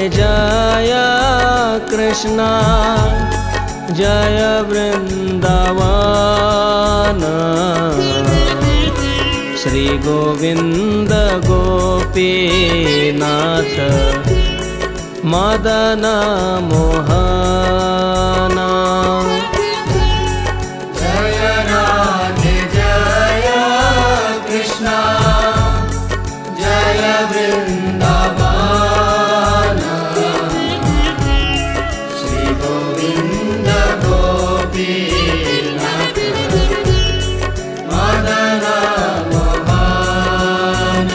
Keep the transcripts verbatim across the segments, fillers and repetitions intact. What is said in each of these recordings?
जय कृष्ण जय वृंदावन श्री गोविंद गोपीनाथ मदन मोहन जय राधे जय कृष्ण जय वृंदावन श्री गोविंद गोपीनाथ मदन मोहन।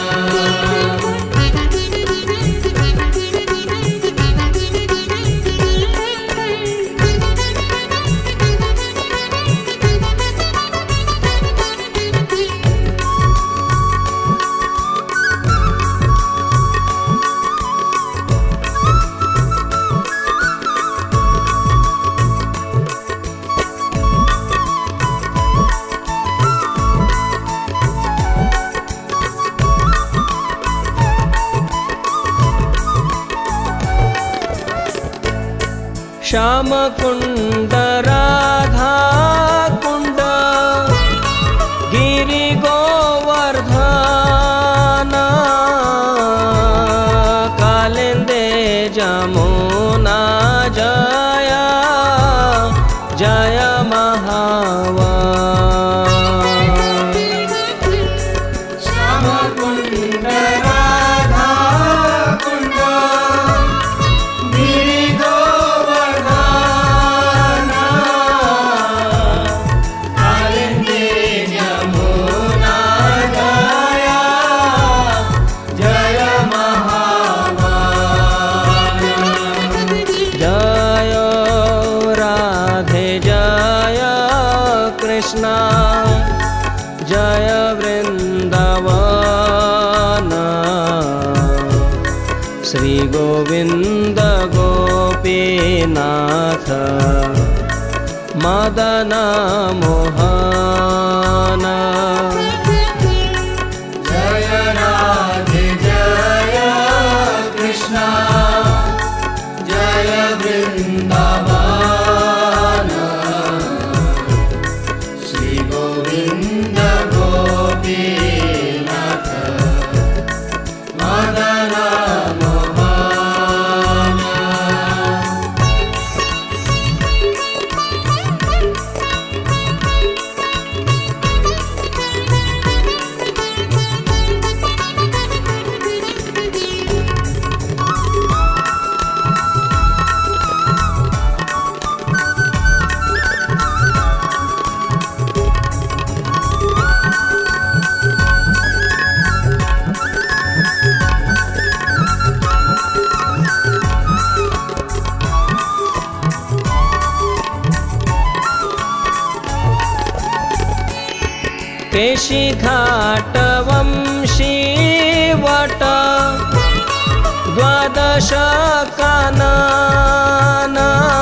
श्याम कुंड राधा कुंड गिरि गोवर्धन कालिंदे जमुना जय जय महावन श्याम कुंड राधा कुंड गिरि गोवर्धन कालिंदी जमुना जय जय महावन। जय राधे जय कृष्ण जय वृंदावन श्री गोविंद गोपीनाथ मदन मोहन जय राधे जय कृष्ण जय वृंदावन श्री गोविंद गोपीनाथ मदन मोहन। केशी घाट वंशी वट द्वादश कानन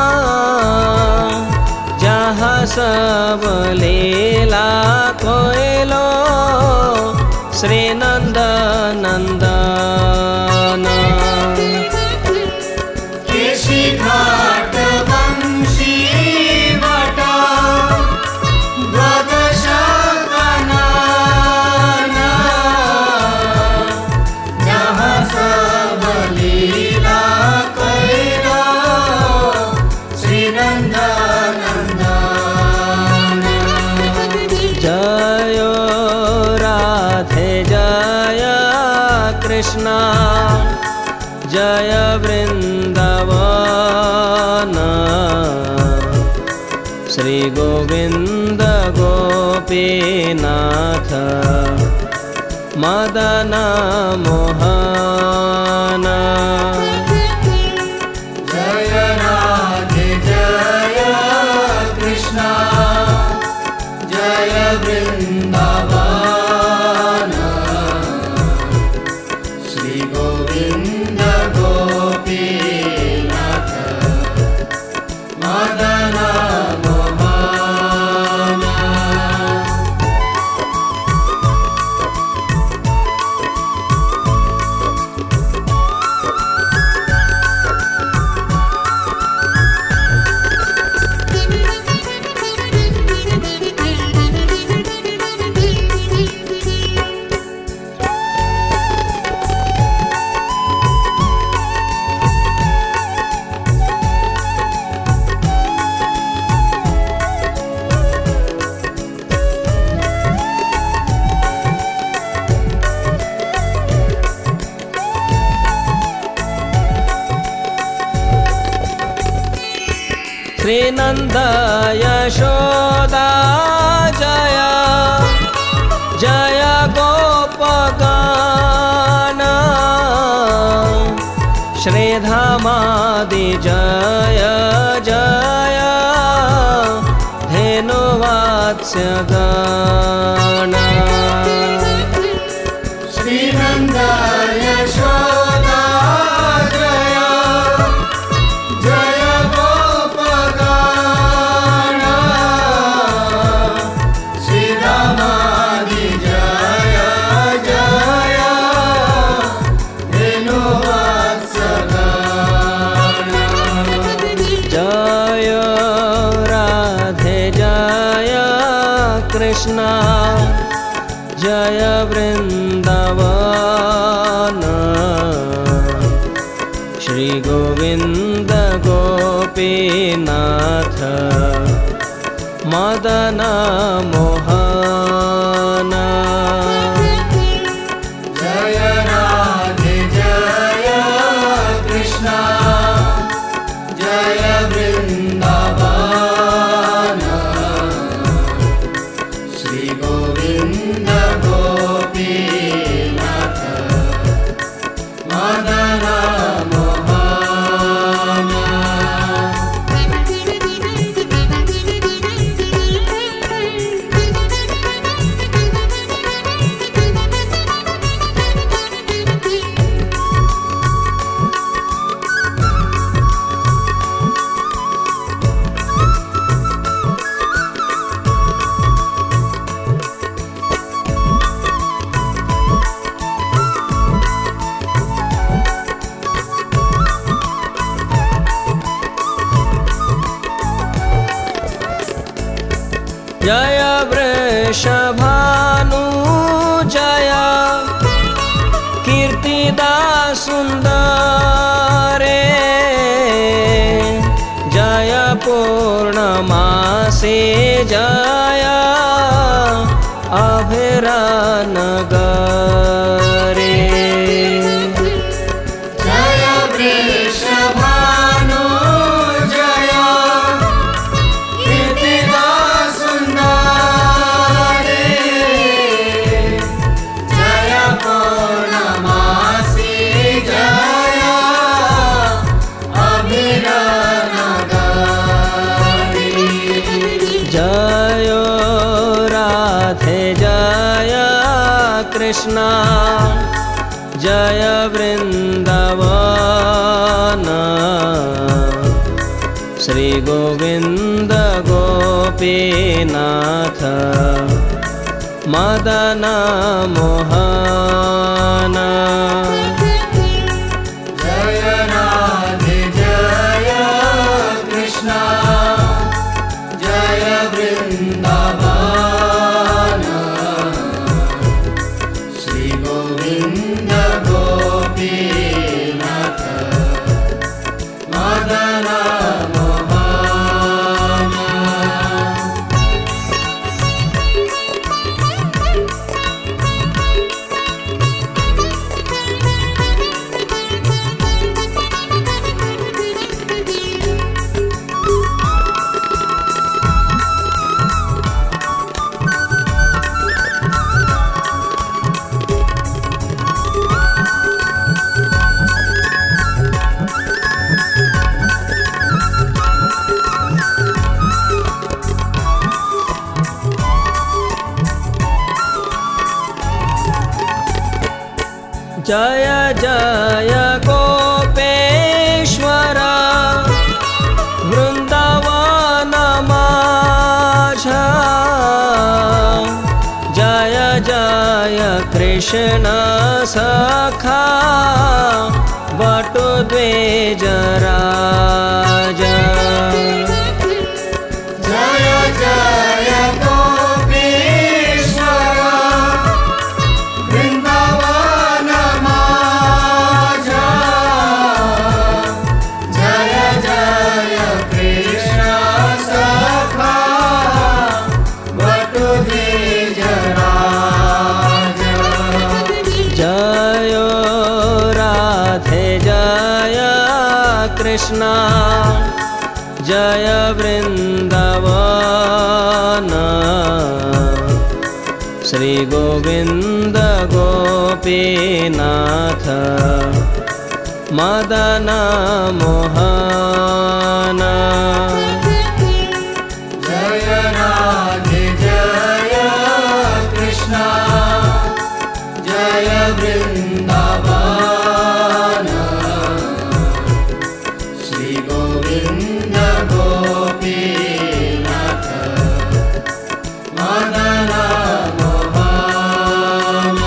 जहाँ सब लीला कोयलो श्री नंद नंदन केशी घाट वंशी वट द्वादश कानन जहाँ सब लीला कैला श्री नंद नंदन। जय राधे जय कृष्ण जय वृंदावन श्री गोविंद गोपीनाथ मदन मोहन जय राधे जय कृष्ण जय वृंदावन श्री गोविंद गोपीनाथ मदन मोहन। श्रीनन्द यशोदा जय जय गोपगान श्रीधामादि जय जय धेनुवात्स्यगण श्रीनन्द यशोदा जय जय गोपगान श्रीरामादि जय जय धेनुवात्स्यगण जय राधे जय कृष्ण जय वृंदावन श्री गोविंद गोपीनाथ मदन मोहन जय राधे जय कृष्ण जय वृंदावन श्री गोविंद गोपीनाथ मदन मोहन जय वृषभानु जय कीर्तिदा सुंदरे जय पूर्णमासे जय अभिरानगरे जय वृषभानु जय कीर्तिदा सुंदरे जय पूर्णमासी जय अभिरानगरी जय राधे जय कृष्ण जय वृंदावन श्री गोविंद गोपीनाथ मदन मोहन जय राधे जय कृष्ण जय वृंदावन श्री गोविंद गोपीनाथ मदन मोहन जय जय गोपेश्वर वृंदावन माझा जय जय कृष्ण सखा बटु द्विज राजा जय जय गोपेश्वर वृंदावन माझा जय जय कृष्ण सखा बटु द्विज राजा जय राधे जय कृष्ण जय वृंदावन श्री गोविंद गोपीनाथ मदन मोहन जय राधे जय कृष्ण जय वृंदावन श्री गोविंद गोपीनाथ मदन मोहन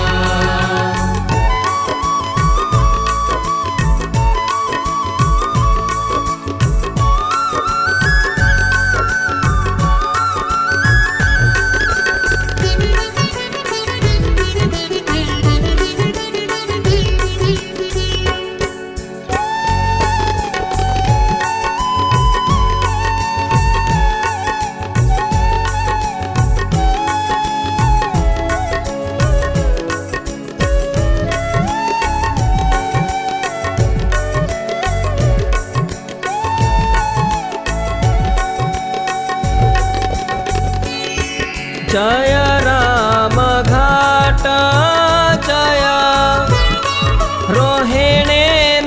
जय राम घाट जय रोहिणी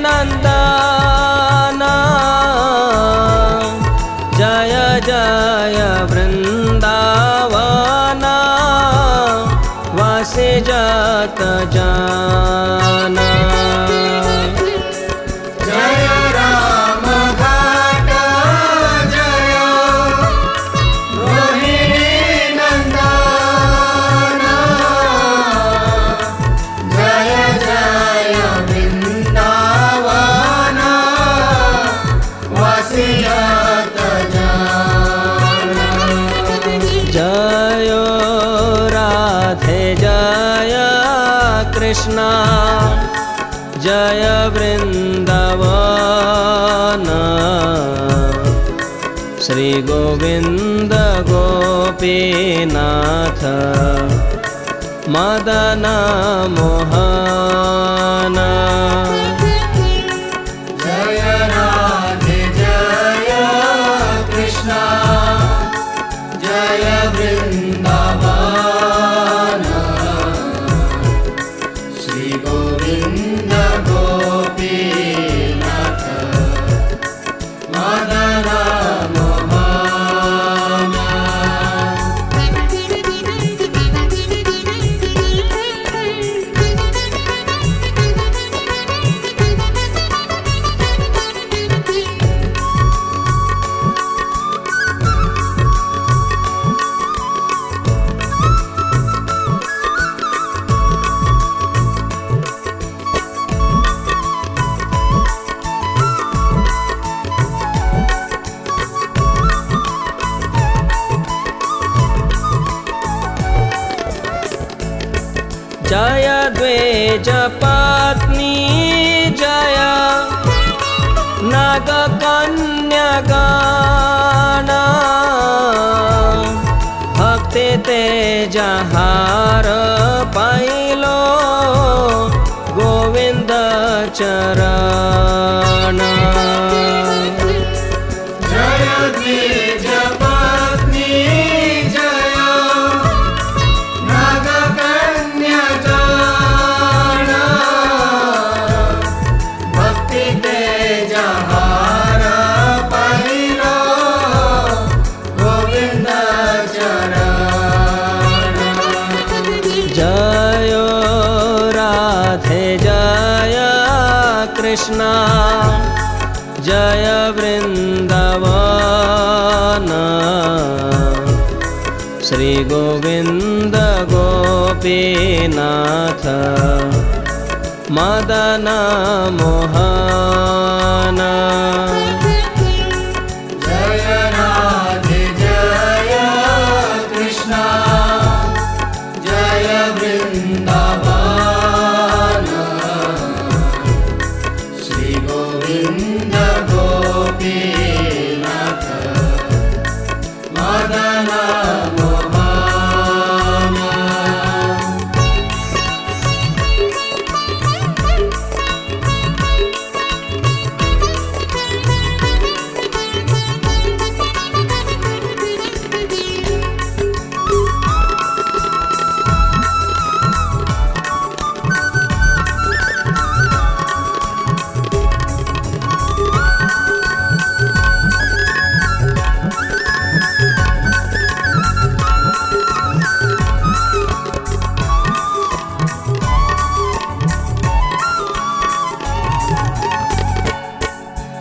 नंदन जय जय वृंदावन वासी जत जान जय राम घाट जय रोहिणी नंदन जय जय वृंदावन वासियत जान जय राधे जय कृष्ण जय वृंदावन श्री गोविंद गोपीनाथ मदन मोहन जय राधे जय कृष्ण जय वृंदावन श्री गोविंद गोपीनाथ मदन मोहन जय द्वेज पत्नी जय नाग कन्यागण भक्ति तेज हार पाइलो गोविंद चरण जय द्विज पत्नी जय नाग कन्या जान भक्ति तेज हार पाइलो गोविंद चरण जय राधे जय कृष्ण जय वृंदावन श्री गोविंद गोपीनाथ मदन मोहन जय राधे जय कृष्ण जय वृंदावन श्री गोविंद गोपीनाथ मदन मोहन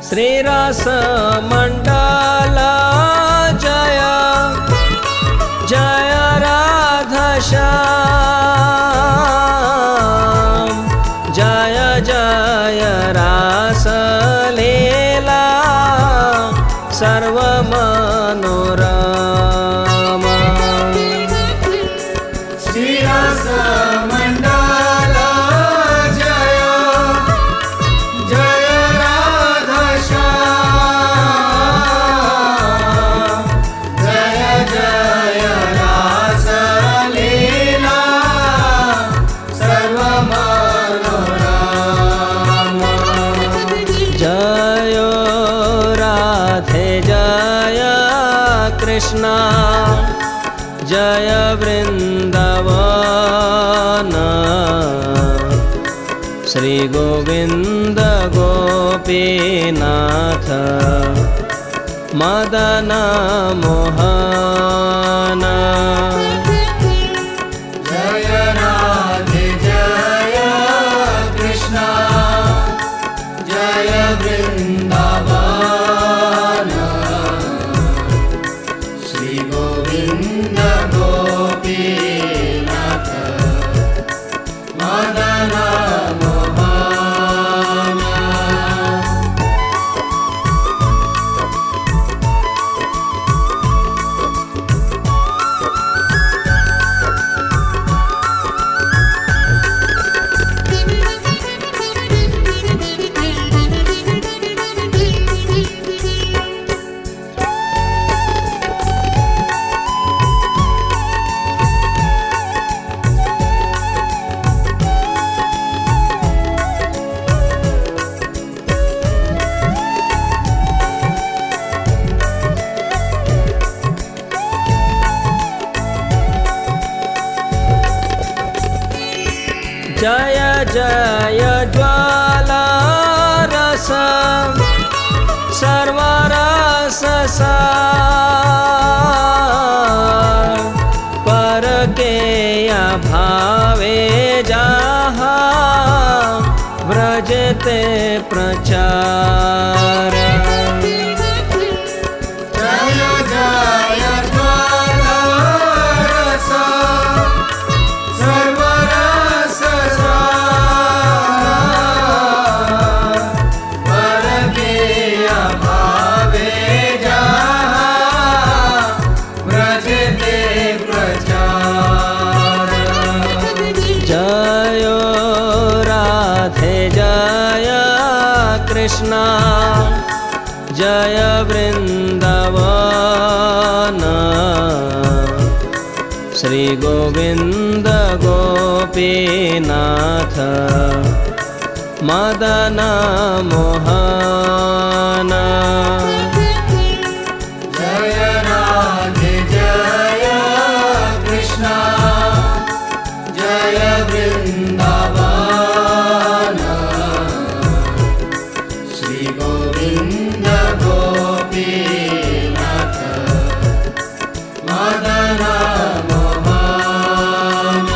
श्रीरस मंडल जय जय राधा श्याम जय जय रास लीला सर्व मनोरमा श्रीरस मंडल जय जय राधा श्याम जय जय रास लीला सर्व मनोरमा जय राधे जय कृष्ण जय वृंदावन श्री गोविंद गोपीनाथ मदन मोहन जय राधे जय कृष्ण जय वृंदावन श्री गोविंद गोपीनाथ मदन मोहन जय जय ज्वाला रस सर्वरस सार पर के भावे जहा व्रजते प्रचार जय जय ज्वाला रस सर्वरस सार पर के भावे जहा व्रजते प्रचार जय राधे जय कृष्ण जय वृंदावन श्री गोविंद गोपीनाथ मदन मोहन जय राधे जय कृष्ण जय वृंदावन श्री गोविंद गोपीनाथ मदन मोहन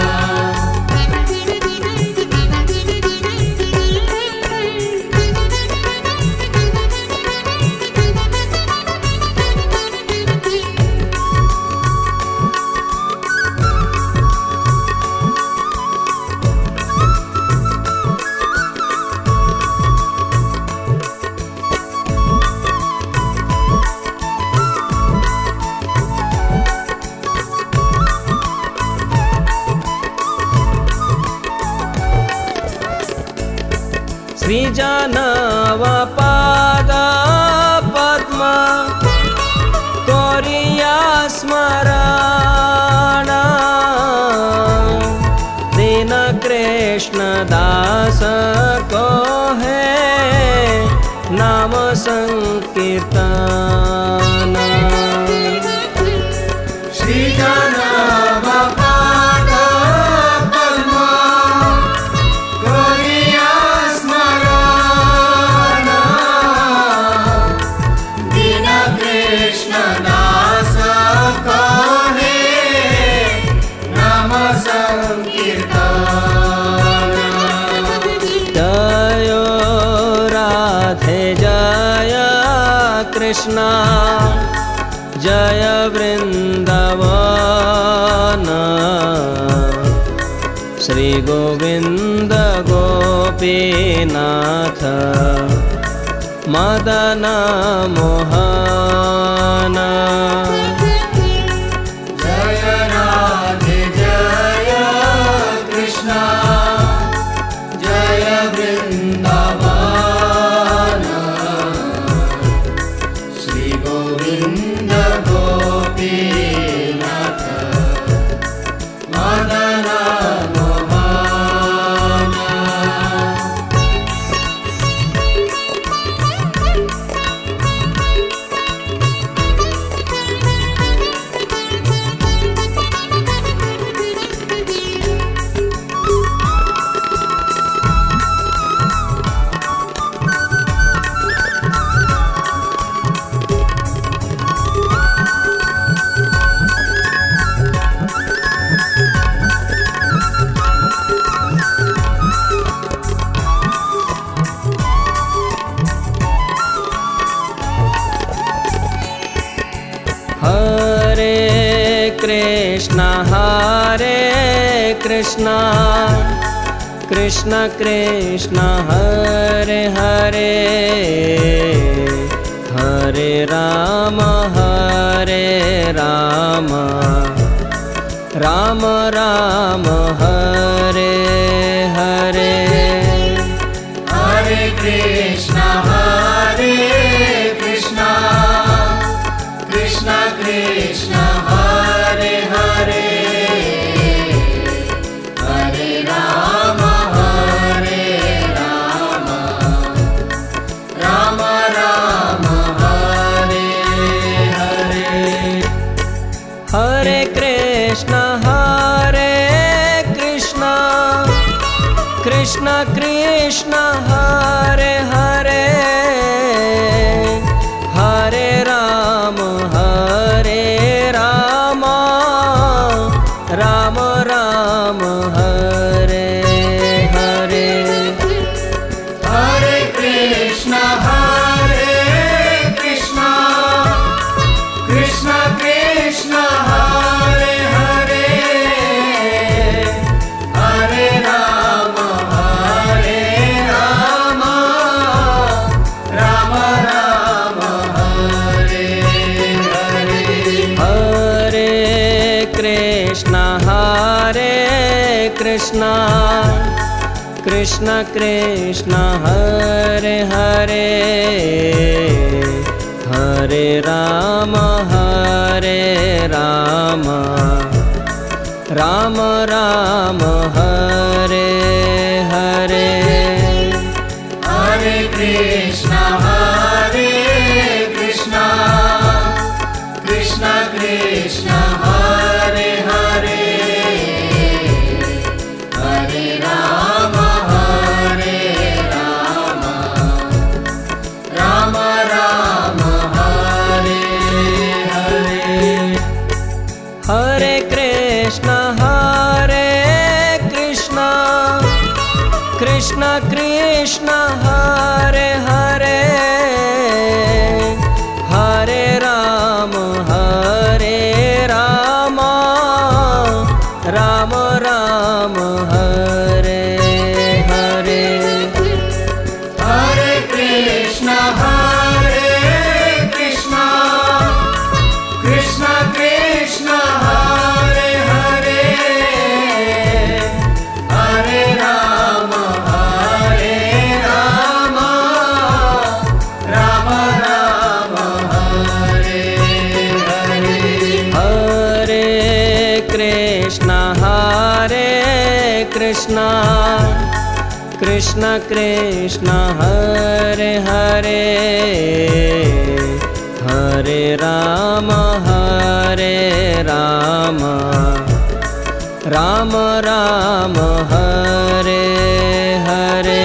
श्री जानव पाद पद्म कोरिया स्मरण दीन कृष्ण दास को है नाम संकीर्तन श्री जानव पाद पद्म कोरिया स्मरण दीन कृष्ण दास को है नाम संकीर्तन जय राधे जय जय कृष्ण जय वृंदावन श्री गोविंद गोपीनाथ मदन मोहन जय राधे जय कृष्ण जय वृंदावन श्री गोविंद गोपीनाथ मदन मोहन हरे कृष्ण हरे कृष्ण कृष्ण कृष्ण हरे हरे हरे राम हरे राम राम राम हरे हरे हरे कृष्ण हरे कृष्ण कृष्ण कृष्ण हरे हरे हरे राम हरे राम राम राम हरे हरे हरे कृष्ण हरे कृष्ण कृष्ण कृष्ण हरे हरे हरे राम हरे राम राम राम हरे हरे हरे कृष्ण हरे कृष्ण कृष्ण कृष्ण हरे हरे हरे राम हरे राम राम राम हरे हरे हरे कृष्ण हरे कृष्ण कृष्ण कृष्ण हरे हरे हरे राम हरे राम राम राम हरे हरे हरे कृष्ण हरे कृष्ण कृष्ण कृष्ण हरे हरे हरे राम हरे राम राम राम हरे हरे हरे कृष्ण हरे कृष्ण कृष्ण कृष्ण हरे हरे हरे राम हरे राम राम राम हरे हरे हरे कृष्ण हरे कृष्ण कृष्ण कृष्ण हरे हरे हरे राम हरे राम राम राम हरे हरे हरे कृष्ण हरे कृष्ण कृष्ण कृष्ण हरे हरे हरे राम हरे राम राम राम हरे हरे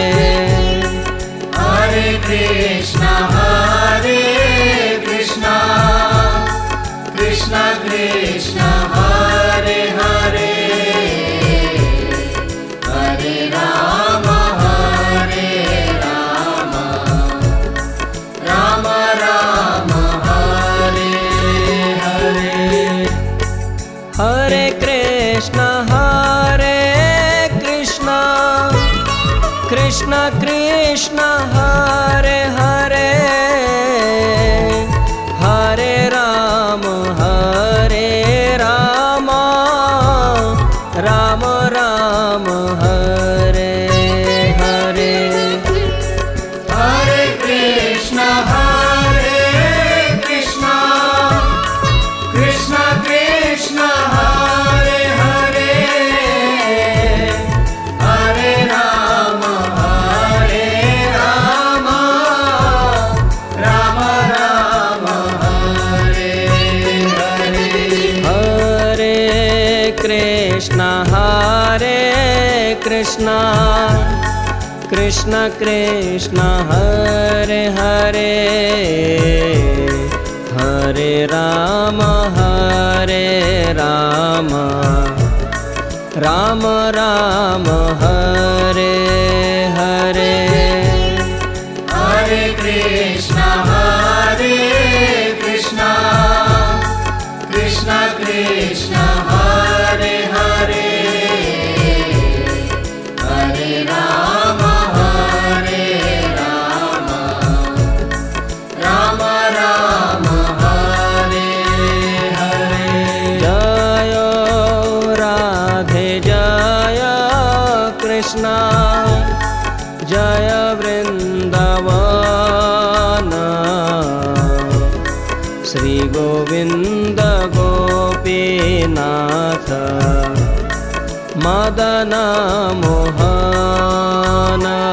हरे कृष्ण हरे कृष्ण कृष्ण कृष्ण हरे हरे हरे राम हरे राम कृष्ण हरे हरे हरे राम हरे राम राम राम हरे हरे हरे कृष्ण हरे कृष्ण कृष्ण कृष्ण हरे हरे हरे राम हरे राम राम राम हरे हरे हरे कृष्ण हरे कृष्ण कृष्ण कृष्ण हरे हरे हरे राम हरे राम राम राम हरे हरे हरे कृष्ण हरे कृष्ण कृष्ण कृष्ण हरे हरे हरे राम हरे राम राम राम हरे हरे जय राधे जय कृष्ण जय वृंदावन श्री गोविंद गोपीनाथ मदन मोहन